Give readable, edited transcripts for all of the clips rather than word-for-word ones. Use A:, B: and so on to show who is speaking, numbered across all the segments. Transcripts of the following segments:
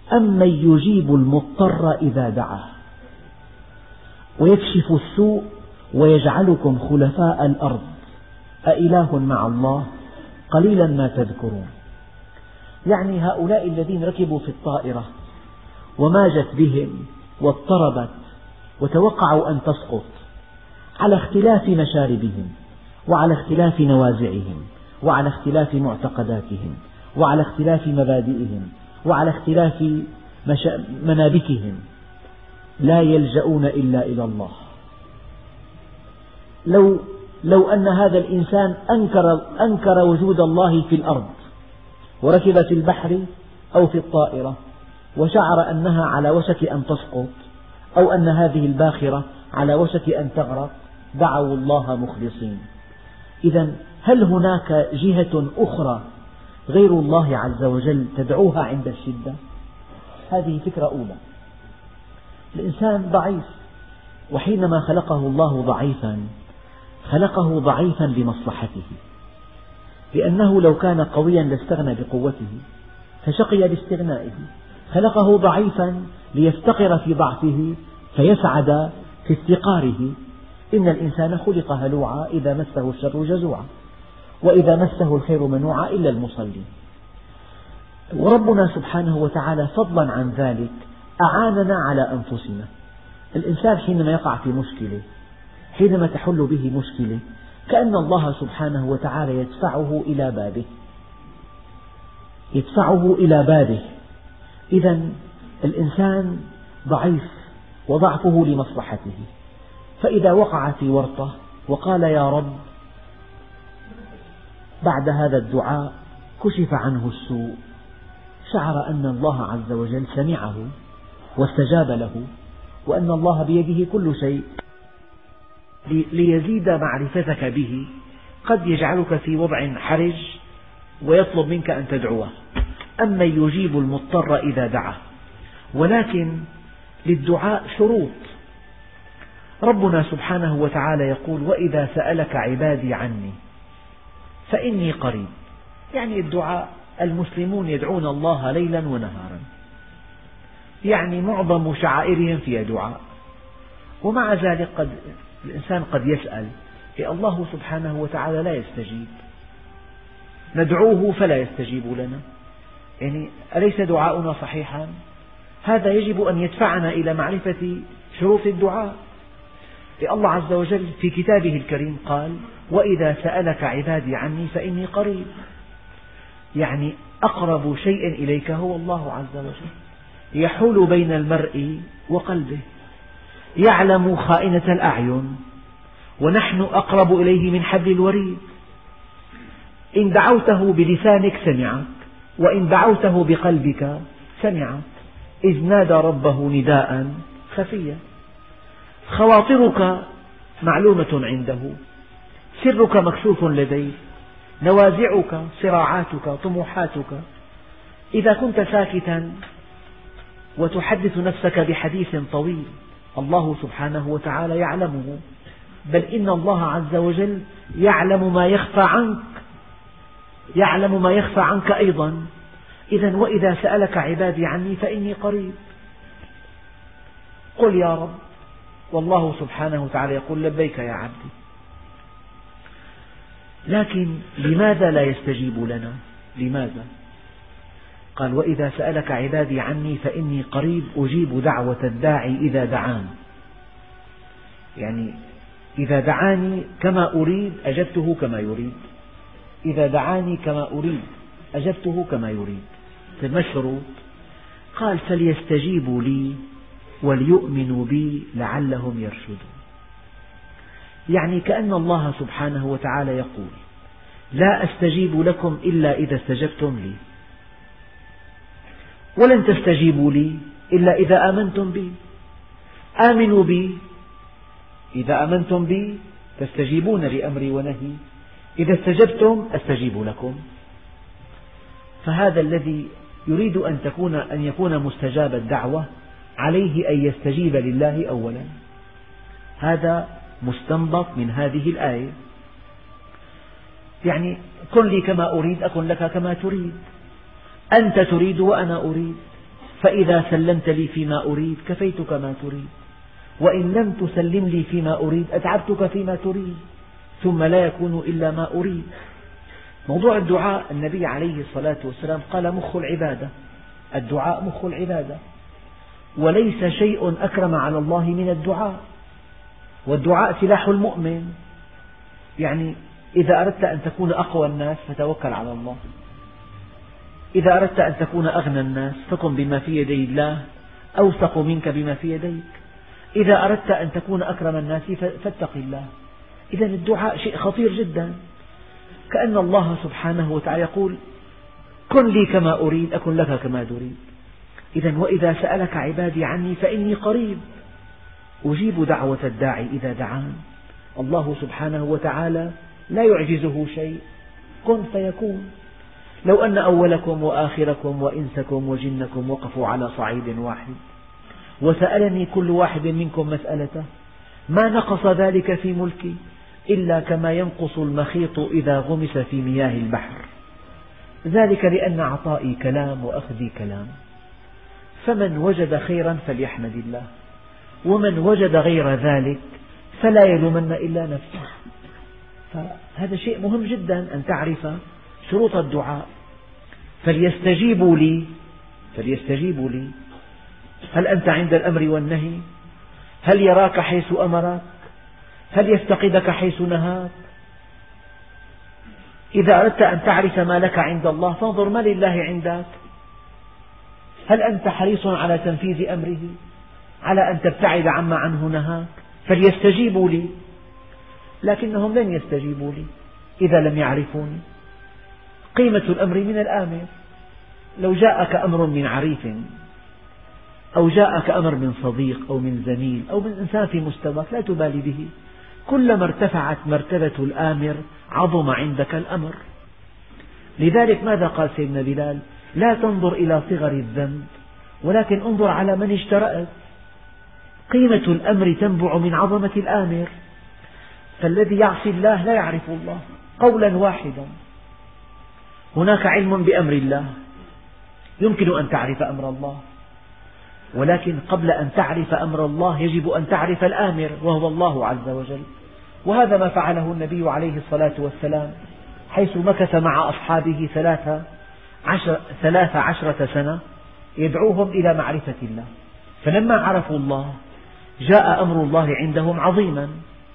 A: أمن يجيب المضطر إذا دعاه ويكشف السوء ويجعلكم خلفاء الأرض أإله مع الله قليلا ما تذكرون. يعني هؤلاء الذين ركبوا في الطائرة وماجت بهم واضطربت وتوقعوا أن تسقط على اختلاف مشاربهم وعلى اختلاف نوازعهم وعلى اختلاف معتقداتهم وعلى اختلاف مبادئهم وعلى اختلاف منابتهم، لا يلجؤون إلا إلى الله. لو أن هذا الإنسان أنكر وجود الله في الأرض وركب في البحر أو في الطائرة وشعر أنها على وشك أن تسقط أو أن هذه الباخرة على وشك أن تغرق، دعوا الله مخلصين. إذا هل هناك جهة أخرى غير الله عز وجل تدعوها عند الشدة؟ هذه فكرة أولى. الإنسان ضعيف، وحينما خلقه الله ضعيفا خلقه ضعيفا لمصلحته، لأنه لو كان قويا لاستغنى بقوته فشقي باستغنائه. خلقه ضعيفا ليفتقر في ضعفه فيسعد في افتقاره. إن الإنسان خلق هلوعا إذا مسه الشر جزوعا وإذا مسه الخير منوعا إلا المصلين. وربنا سبحانه وتعالى فضلا عن ذلك أعاننا على أنفسنا. الإنسان حينما يقع في مشكلة، حينما تحل به مشكلة، كأن الله سبحانه وتعالى يدفعه إلى بابه. إذا الإنسان ضعيف وضعفه لمصلحته، فإذا وقع في ورطة وقال يا رب، بعد هذا الدعاء كشف عنه السوء، شعر أن الله عز وجل سمعه واستجاب له وأن الله بيده كل شيء. ليزيد معرفتك به قد يجعلك في وضع حرج ويطلب منك أن تدعوه. أمن يجيب المضطر إذا دعاه. ولكن للدعاء شروط. ربنا سبحانه وتعالى يقول وإذا سألك عبادي عني فإني قريب. يعني الدعاء، المسلمون يدعون الله ليلا ونهارا، يعني معظم شعائرهم فيها دعاء. ومع ذلك الإنسان قد يسأل الله سبحانه وتعالى لا يستجيب، ندعوه فلا يستجيب لنا، يعني أليس دعاؤنا صحيحا؟ هذا يجب أن يدفعنا إلى معرفة شروط الدعاء. الله عز وجل في كتابه الكريم قال وإذا سألك عبادي عني فإني قريب، يعني أقرب شيء إليك هو الله عز وجل، يحول بين المرء وقلبه، يعلم خائنة الأعين ونحن أقرب إليه من حبل الوريد. إن دعوته بلسانك سمعك، وإن دعوته بقلبك سمعك، إذ نادى ربه نداء خفيا. خواطرك معلومة عنده، سرك مكشوف لديه، نوازعك، صراعاتك، طموحاتك. إذا كنت ساكتا وتحدث نفسك بحديث طويل الله سبحانه وتعالى يعلمه، بل إن الله عز وجل يعلم ما يخفى عنك، يعلم ما يخفى عنك أيضا. إذا وإذا سألك عبادي عني فإني قريب، قل يا رب، والله سبحانه وتعالى يقول لبيك يا عبدي. لكن لماذا لا يستجيب لنا؟ لماذا؟ قال وإذا سألك عبادي عني فإني قريب أجيب دعوة الداعي إذا دعان. يعني إذا دعاني كما أريد أجبته كما يريد، إذا دعاني كما أريد أجبته كما يريد. ما الشروط؟ قال فليستجيبوا لي وليؤمنوا بي لعلهم يرشدون. يعني كأن الله سبحانه وتعالى يقول لا أستجيب لكم إلا إذا استجبتم لي، ولن تستجيبوا لي إلا إذا آمنتم بي. آمنوا بي، إذا آمنتم بي تستجيبون لأمري ونهي، إذا استجبتم أستجيب لكم. فهذا الذي يريد أن يكون مستجاب الدعوة عليه أن يستجيب لله أولا. هذا مستنبط من هذه الآية. يعني كن لي كما أريد أكن لك كما تريد، أنت تريد وأنا أريد، فإذا سلمت لي فيما أريد كفيتك ما تريد، وإن لم تسلم لي فيما أريد أتعبتك فيما تريد، ثم لا يكون إلا ما أريد. موضوع الدعاء النبي عليه الصلاة والسلام قال مخ العبادة، الدعاء مخ العبادة، وليس شيء أكرم على الله من الدعاء، والدعاء سلاح المؤمن. يعني إذا أردت أن تكون أقوى الناس فتوكل على الله، إذا أردت أن تكون أغنى الناس فكن بما في يدي الله أوثق منك بما في يديك، إذا أردت أن تكون أكرم الناس فاتق الله. إذا الدعاء شيء خطير جدا، كأن الله سبحانه وتعالى يقول كن لي كما أريد أكن لك كما تريد. إذا وإذا سألك عبادي عني فإني قريب أجيب دعوة الداعي إذا دعان. الله سبحانه وتعالى لا يعجزه شيء، كن فيكون. لو أن أولكم وآخركم وإنسكم وجنكم وقفوا على صعيد واحد وسألني كل واحد منكم مسألته ما نقص ذلك في ملكي إلا كما ينقص المخيط إذا غمس في مياه البحر، ذلك لأن عطائي كلام وأخذي كلام. فمن وجد خيرا فليحمد الله، ومن وجد غير ذلك فلا يلومن إلا نفسه. فهذا شيء مهم جدا أن تعرف شروط الدعاء. فليستجيبوا لي. هل أنت عند الأمر والنهي؟ هل يراك حيث أمرك؟ هل يفتقدك حيث نهاك؟ إذا أردت أن تعرف ما لك عند الله فانظر ما لله عندك. هل أنت حريص على تنفيذ أمره، على أن تبتعد عما عنه نهاك؟ فليستجيبوا لي، لكنهم لن يستجيبوا لي إذا لم يعرفوني. قيمة الأمر من الآمر. لو جاءك أمر من عريف أو جاءك أمر من صديق أو من زميل أو من إنسان في مستواك لا تبالي به، كلما ارتفعت مرتبة الآمر عظم عندك الأمر. لذلك ماذا قال سيدنا بلال؟ لا تنظر إلى صغر الذنب ولكن انظر على من اشترأت. قيمة الأمر تنبع من عظمة الآمر، فالذي يعصي الله لا يعرف الله قولا واحدا. هناك علم بأمر الله، يمكن أن تعرف أمر الله، ولكن قبل أن تعرف أمر الله يجب أن تعرف الآمر وهو الله عز وجل. وهذا ما فعله النبي عليه الصلاة والسلام حيث مكث مع أصحابه 13 سنة يدعوهم إلى معرفة الله. فلما عرفوا الله جاء أمر الله عندهم عظيما.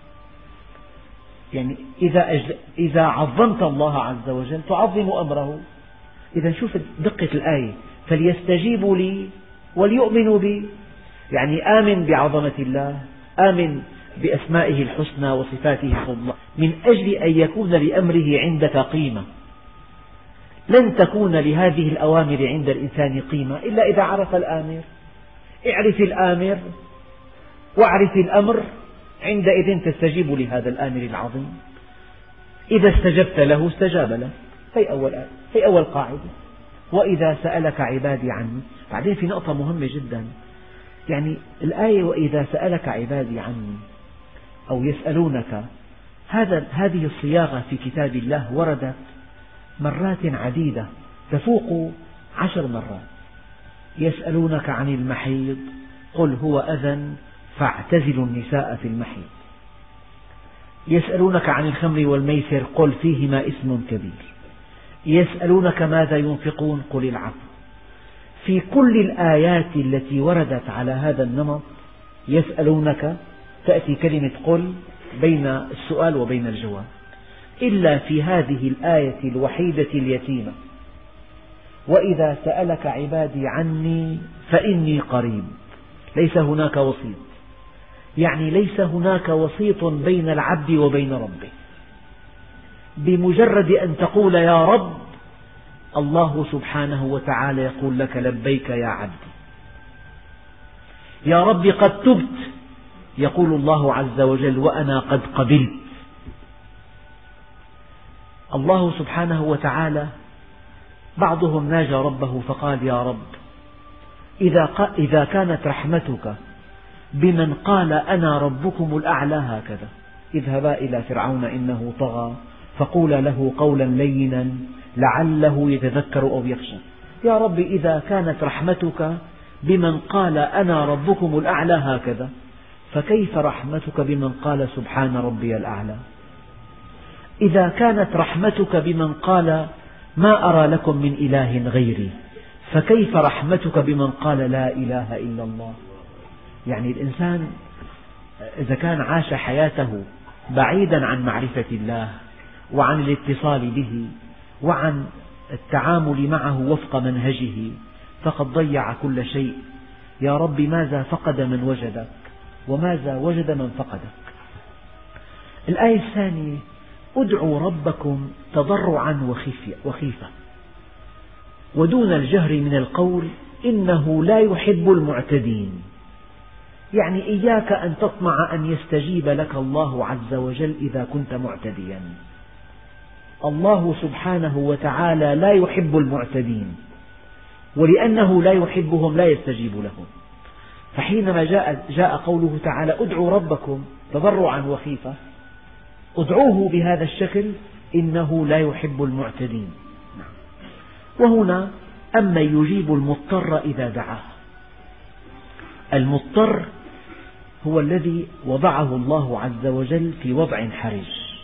A: يعني إذا عظمت الله عز وجل تعظم أمره. إذا شوف دقة الآية، فليستجيبوا لي وليؤمنوا بي، يعني آمن بعظمة الله، آمن بأسمائه الحسنى وصفاته الفضلى، من أجل أن يكون لأمره عندك قيمة. لن تكون لهذه الأوامر عند الإنسان قيمة إلا إذا عرف الآمر. اعرف الآمر واعرف الأمر، عندئذ تستجيب لهذا الآمر العظيم. إذا استجبت له استجاب لك. هي أول قاعدة. وإذا سألك عبادي عني. بعدين في نقطة مهمة جدا، يعني الآية وإذا سألك عبادي عني أو يسألونك، هذه الصياغة في كتاب الله وردت مرات عديدة تفوق 10 مرات. يسألونك عن المحيض قل هو أذى فاعتزلوا النساء في المحيض. يسألونك عن الخمر والميسر قل فيهما إثم كبير. يسألونك ماذا ينفقون قل العفو. في كل الآيات التي وردت على هذا النمط يسألونك تأتي كلمة قل بين السؤال وبين الجواب، إلا في هذه الآية الوحيدة اليتيمة، وإذا سألك عبادي عني فإني قريب. ليس هناك وسيط، يعني ليس هناك وسيط بين العبد وبين ربه. بمجرد أن تقول يا رب الله سبحانه وتعالى يقول لك لبيك يا عبدي. يا رب قد تبت، يقول الله عز وجل وأنا قد قبلت. الله سبحانه وتعالى بعضهم ناجى ربه فقال يا رب إذا كانت رحمتك بمن قال أنا ربكم الأعلى هكذا، اذهبا إلى فرعون إنه طغى فقولا له قولا لينا لعله يتذكر أو يخشى. يا رب إذا كانت رحمتك بمن قال أنا ربكم الأعلى هكذا، فكيف رحمتك بمن قال سبحان ربي الأعلى؟ إذا كانت رحمتك بمن قال ما أرى لكم من إله غيري، فكيف رحمتك بمن قال لا إله إلا الله؟ يعني الإنسان إذا كان عاش حياته بعيدا عن معرفة الله وعن الاتصال به وعن التعامل معه وفق منهجه فقد ضيع كل شيء. يا رب ماذا فقد من وجدك وماذا وجد من فقدك. الآية الثانية ادعوا ربكم تضرعا وخيفة ودون الجهر من القول إنه لا يحب المعتدين. يعني إياك أن تطمع أن يستجيب لك الله عز وجل إذا كنت معتديا. الله سبحانه وتعالى لا يحب المعتدين، ولأنه لا يحبهم لا يستجيب لهم. فحينما جاء قوله تعالى ادعوا ربكم تضرعا وخيفة، ادعوه بهذا الشكل إنه لا يحب المعتدين. وهنا أما يجيب المضطر إذا دعاه. المضطر هو الذي وضعه الله عز وجل في وضع حرج،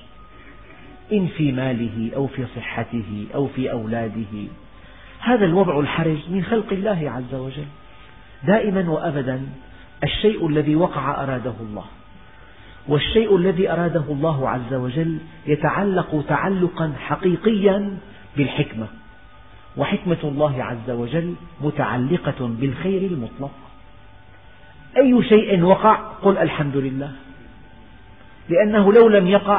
A: إن في ماله أو في صحته أو في أولاده. هذا الوضع الحرج من خلق الله عز وجل. دائما وأبدا الشيء الذي وقع أراده الله، والشيء الذي أراده الله عز وجل يتعلق تعلقا حقيقيا بالحكمة، وحكمة الله عز وجل متعلقة بالخير المطلق. أي شيء وقع قل الحمد لله، لأنه لو لم يقع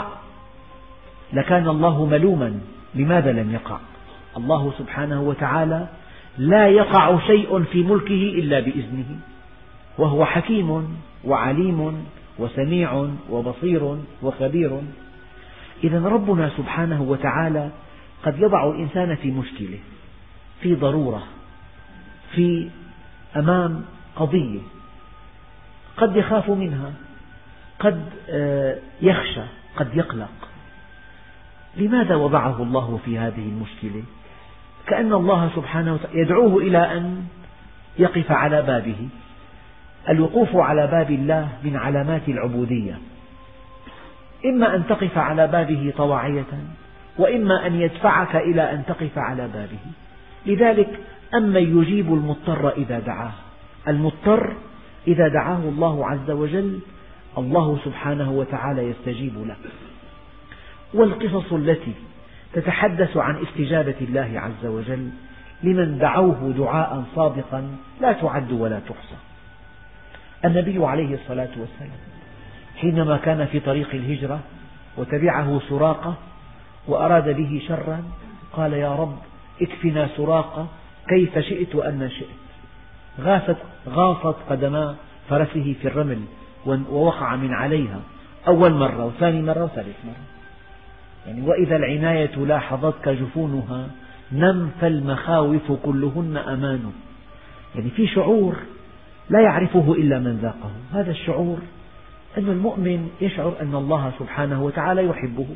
A: لكان الله ملوما. لماذا لم يقع؟ الله سبحانه وتعالى لا يقع شيء في ملكه إلا بإذنه، وهو حكيم وعليم وسميع وبصير وخبير. إذا ربنا سبحانه وتعالى قد يضع الإنسان في مشكلة، في ضرورة، في أمام قضية قد يخاف منها، قد يخشى، قد يقلق. لماذا وضعه الله في هذه المشكلة؟ كأن الله سبحانه وتعالى يدعوه إلى أن يقف على بابه. الوقوف على باب الله من علامات العبودية، إما أن تقف على بابه طواعية، وإما أن يدفعك إلى أن تقف على بابه. لذلك أما يجيب المضطر إذا دعاه. المضطر إذا دعاه الله عز وجل الله سبحانه وتعالى يستجيب له. والقصص التي تتحدث عن استجابة الله عز وجل لمن دعوه دعاء صادقا لا تعد ولا تحصى. النبي عليه الصلاة والسلام حينما كان في طريق الهجرة وتبعه سراقة وأراد به شرا قال يا رب اكفنا سراقة كيف شئت أن شئت. غاصت قدما فرسه في الرمل ووقع من عليها أول مرة وثاني مرة وثالث مرة. يعني وإذا العناية لاحظتك جفونها نم فالمخاوف كلهن أمان. يعني في شعور لا يعرفه إلا من ذاقه. هذا الشعور أن المؤمن يشعر أن الله سبحانه وتعالى يحبه.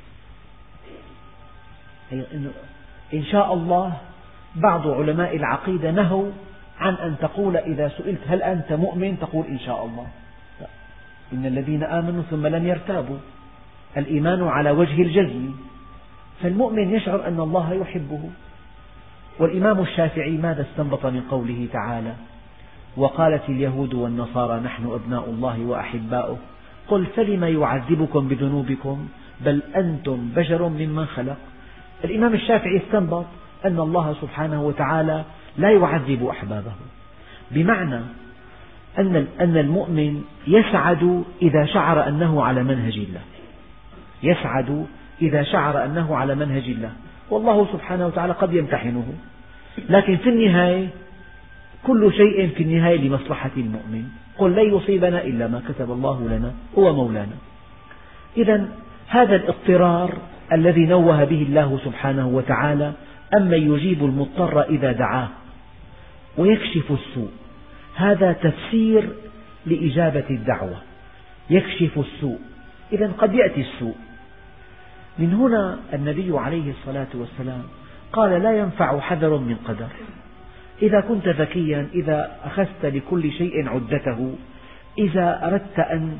A: إن شاء الله بعض علماء العقيدة نهوا عن أن تقول إذا سئلت هل أنت مؤمن تقول إن شاء الله. لا. إن الذين آمنوا ثم لم يرتابوا، الإيمان على وجه الجزم. فالمؤمن يشعر أن الله يحبه. والإمام الشافعي ماذا استنبط من قوله تعالى وقالت اليهود والنصارى نحن أبناء الله وأحباؤه قل فلم يعذبكم بذنوبكم بل أنتم بشر ممن خلق. الإمام الشافعي استنبط أن الله سبحانه وتعالى لا يعذب أحبابه، بمعنى أن المؤمن يسعد إذا شعر أنه على منهج الله، يسعد إذا شعر أنه على منهج الله، والله سبحانه وتعالى قد يمتحنه، لكن في النهاية كل شيء في النهاية لمصلحة المؤمن. قل لن يصيبنا إلا ما كتب الله لنا هو مولانا. إذا هذا الاضطرار الذي نوه به الله سبحانه وتعالى أما يجيب المضطر إذا دعاه ويكشف السوء، هذا تفسير لإجابة الدعوة. يكشف السوء، إذا قد يأتي السوء. من هنا النبي عليه الصلاة والسلام قال لا ينفع حذر من قدر. إذا كنت ذكيا، إذا أخذت لكل شيء عدته، إذا أردت أن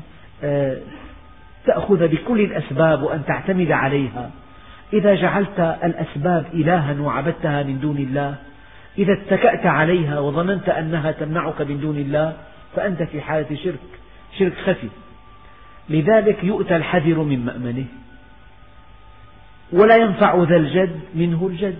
A: تأخذ بكل الأسباب وأن تعتمد عليها، إذا جعلت الأسباب إلها وعبدتها من دون الله، إذا اتكأت عليها وظننت أنها تمنعك من دون الله، فأنت في حالة شرك خفي. لذلك يؤتى الحذر من مأمنه، ولا ينفع ذا الجد منه الجد.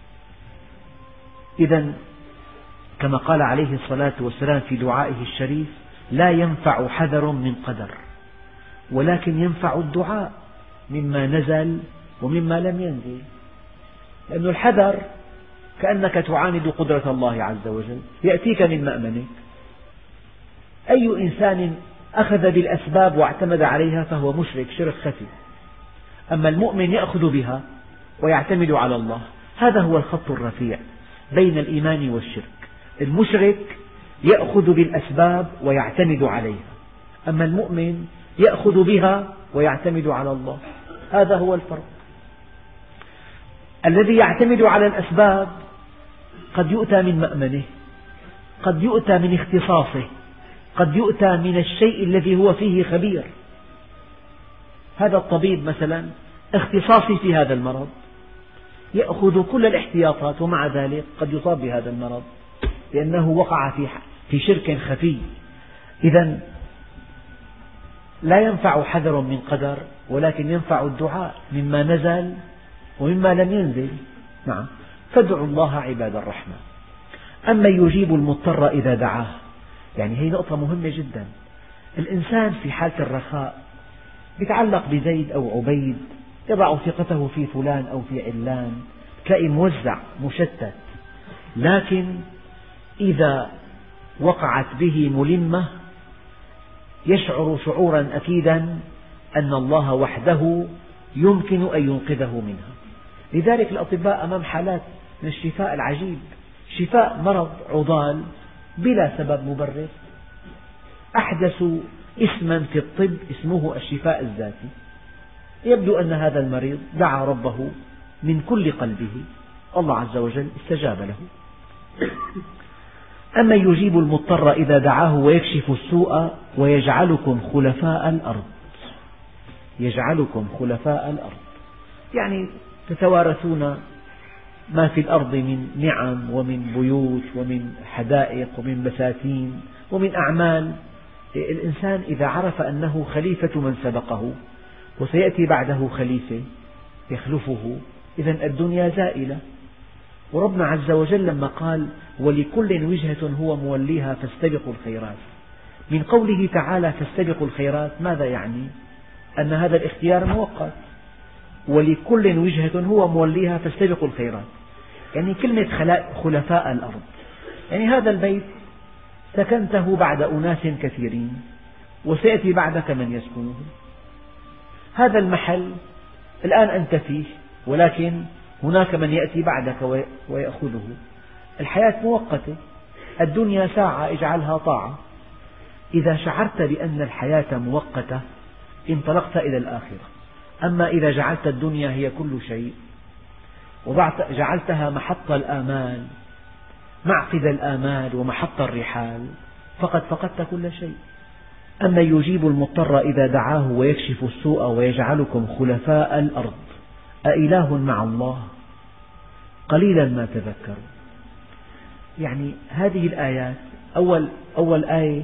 A: إذا كما قال عليه الصلاة والسلام في دعائه الشريف: لا ينفع حذر من قدر، ولكن ينفع الدعاء مما نزل ومما لم ينزل. لأن الحذر كأنك تعاند قدرة الله عز وجل، يأتيك من مأمنك. أي إنسان أخذ بالأسباب واعتمد عليها فهو مشرك شرك خفي. أما المؤمن يأخذ بها ويعتمد على الله، هذا هو الخط الرفيع بين الإيمان والشرك. المشرك يأخذ بالأسباب ويعتمد عليها، أما المؤمن يأخذ بها ويعتمد على الله. هذا هو الفرق. الذي يعتمد على الأسباب قد يؤتى من مأمنه، قد يؤتى من اختصاصه، قد يؤتى من الشيء الذي هو فيه خبير. هذا الطبيب مثلا اختصاصي في هذا المرض، يأخذ كل الاحتياطات، ومع ذلك قد يصاب بهذا المرض لأنه وقع في شرك خفي. إذا لا ينفع حذر من قدر، ولكن ينفع الدعاء مما نزل ومما لم ينزل. نعم، فادعوا الله عباد الرحمن. أما يجيب المضطر إذا دعاه، يعني هي نقطة مهمة جدا. الإنسان في حالة الرخاء يتعلق بزيد أو عبيد، يضع ثقته في فلان أو في علان، تلاقي موزع مشتت. لكن إذا وقعت به ملمة يشعر شعورا أكيدا أن الله وحده يمكن أن ينقذه منها. لذلك الأطباء أمام حالات من الشفاء العجيب، شفاء مرض عضال بلا سبب مبرر. أحدثوا اسما في الطب اسمه الشفاء الذاتي. يبدو أن هذا المريض دعا ربه من كل قلبه، الله عز وجل استجاب له. أما يجيب المضطر إذا دعاه ويكشف السوء ويجعلكم خلفاء الأرض. يجعلكم خلفاء الأرض يعني تتوارثون ما في الأرض من نعم ومن بيوت ومن حدائق ومن بساتين ومن أعمال. الإنسان إذا عرف أنه خليفة من سبقه وسيأتي بعده خليفة يخلفه، إذن الدنيا زائلة. وربنا عز وجل لما قال: ولكل وجهة هو موليها فاستبقوا الخيرات، من قوله تعالى فاستبقوا الخيرات ماذا يعني؟ أن هذا الاختيار مؤقت. ولكل وجهة هو موليها فاستبقوا الخيرات، يعني كلمة خلفاء الأرض، يعني هذا البيت سكنته بعد أناس كثيرين وسيأتي بعدك من يسكنه. هذا المحل الآن أنت فيه، ولكن هناك من يأتي بعدك ويأخذه. الحياة مؤقتة، الدنيا ساعة اجعلها طاعة. إذا شعرت بأن الحياة مؤقتة انطلقت إلى الآخرة. أما إذا جعلت الدنيا هي كل شيء وجعلتها محط الآمال، معقد الآمال ومحط الرحال، فقد فقدت كل شيء. أما يجيب المضطر إذا دعاه ويكشف السوء ويجعلكم خلفاء الأرض أإله مع الله قليلا ما تذكرون. يعني هذه الآيات، أول آية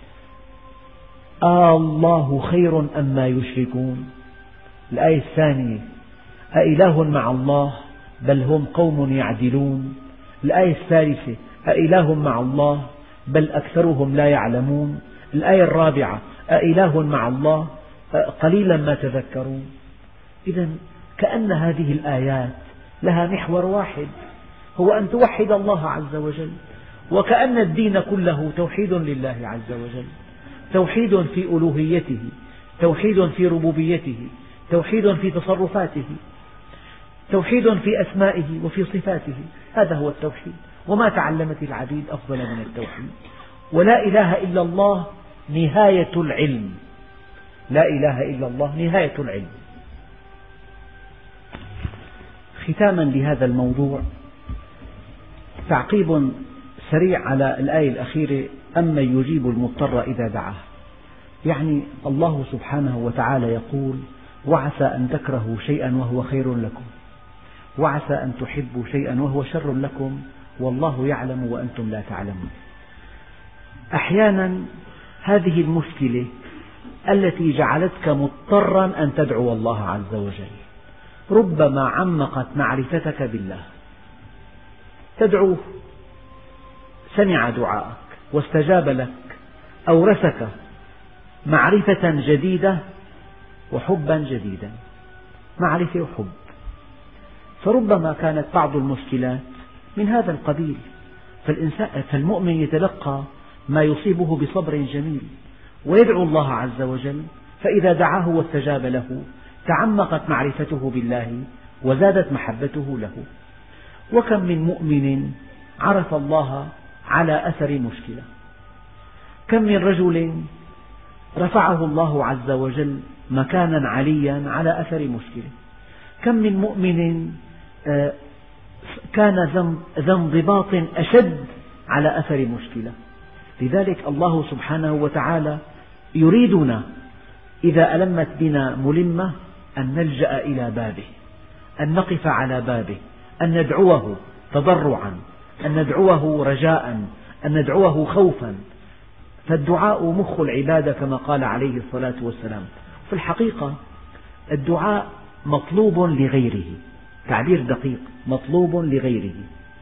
A: الله خير أما يشركون. الآية الثانية أإله مع الله بل هم قوم يعدلون. الآية الثالثة أإله مع الله بل أكثرهم لا يعلمون. الآية الرابعة أإله مع الله قليلا ما تذكرون. إذا كأن هذه الآيات لها محور واحد، هو أن توحد الله عز وجل. وكأن الدين كله توحيد لله عز وجل، توحيد في ألوهيته، توحيد في ربوبيته، توحيد في تصرفاته، توحيد في أسمائه وفي صفاته. هذا هو التوحيد، وما تعلمت العبيد أفضل من التوحيد. ولا إله إلا الله نهاية العلم، لا إله إلا الله نهاية العلم. ختاما لهذا الموضوع تعقيب سريع على الآية الأخيرة: أمن يجيب المضطر إذا دعاه. يعني الله سبحانه وتعالى يقول: وعسى أن تكرهوا شيئا وهو خير لكم، وعسى أن تحبوا شيئا وهو شر لكم، والله يعلم وأنتم لا تعلمون. أحيانا هذه المشكلة التي جعلتك مضطرا أن تدعو الله عز وجل ربما عمقت معرفتك بالله. تدعوه، سمع دعاءك واستجاب لك، أورثك معرفة جديدة وحبا جديدا، معرفة وحب. فربما كانت بعض المشكلات من هذا القبيل، فالمؤمن يتلقى ما يصيبه بصبر جميل ويدعو الله عز وجل، فإذا دعاه واستجاب له تعمقت معرفته بالله وزادت محبته له. وكم من مؤمن عرف الله على أثر مشكلة، كم من رجل رفعه الله عز وجل مكانا عليا على أثر مشكلة، كم من مؤمن كان ذا انضباط أشد على أثر مشكلة. لذلك الله سبحانه وتعالى يريدنا إذا ألمت بنا ملمة أن نلجأ إلى بابه، أن نقف على بابه، أن ندعوه تضرعا، أن ندعوه رجاء، أن ندعوه خوفا. فالدعاء مخ العبادة كما قال عليه الصلاة والسلام. في الحقيقة الدعاء مطلوب لغيره، تعبير دقيق، مطلوب لغيره.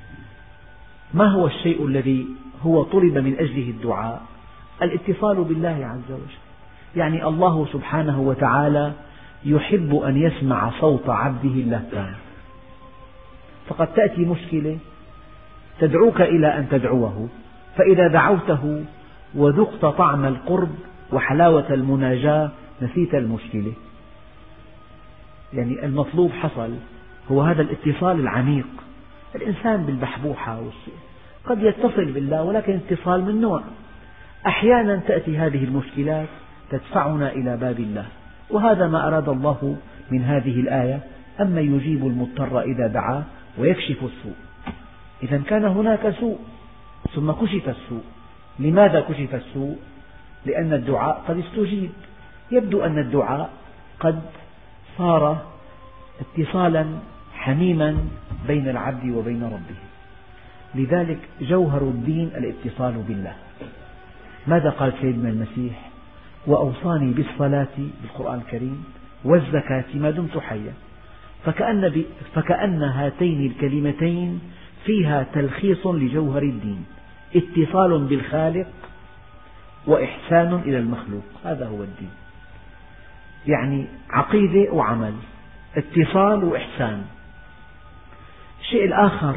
A: ما هو الشيء الذي هو طلب من أجله الدعاء؟ الاتصال بالله عز وجل. يعني الله سبحانه وتعالى يحب أن يسمع صوت عبده اللهفان. فقد تأتي مشكلة تدعوك إلى أن تدعوه، فإذا دعوته وذقت طعم القرب وحلاوة المناجاة نسيت المشكلة. يعني المطلوب حصل، هو هذا الاتصال العميق. الإنسان بالبحبوحة قد يتصل بالله ولكن اتصال من نوع. أحيانا تأتي هذه المشكلات تدفعنا إلى باب الله، وهذا ما أراد الله من هذه الآية: أما يجيب المضطر إذا دعاه ويكشف السوء. إذا كان هناك سوء ثم كشف السوء. لماذا كشف السوء؟ لأن الدعاء قد استجيب. يبدو أن الدعاء قد صار اتصالا حميما بين العبد وبين ربه. لذلك جوهر الدين الاتصال بالله. ماذا قال سيدنا المسيح؟ وأوصاني بالصلاة بالقرآن الكريم والزكاة ما دمت حيا. فكأن هاتين الكلمتين فيها تلخيص لجوهر الدين: اتصال بالخالق وإحسان إلى المخلوق. هذا هو الدين، يعني عقيدة وعمل، اتصال وإحسان. الشيء الآخر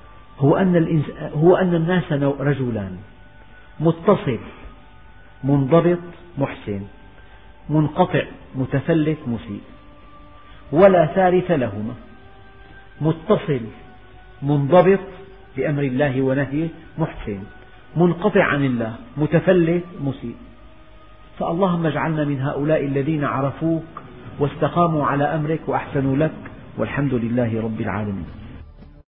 A: هو أن الناس رجلان: متصل منضبط محسن، منقطع متفلت مسيء، ولا ثالث لهما. متصل منضبط بأمر الله ونهيه محسن، منقطع عن الله متفلت مسيء. فاللهم اجعلنا من هؤلاء الذين عرفوك واستقاموا على أمرك وأحسنوا لك، والحمد لله رب العالمين.